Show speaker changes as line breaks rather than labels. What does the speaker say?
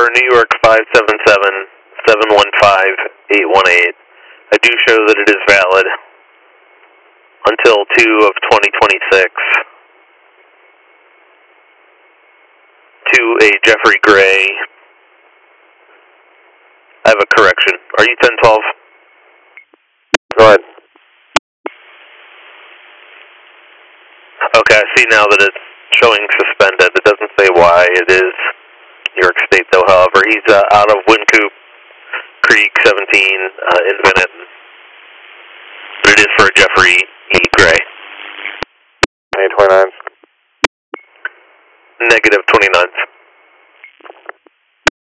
for New York 577-715-818. I do show that it is valid until 2 of 2026 to a Jeffrey Gray. I have a correction. Are you 1012?
Go ahead.
Okay, I see now that it's showing suspended. It doesn't say why. It is New York State, though. However, he's out of Wincoop Creek 17 in Manhattan. But it is for Jeffrey E. Gray.
Any 29s?
Negative 29s.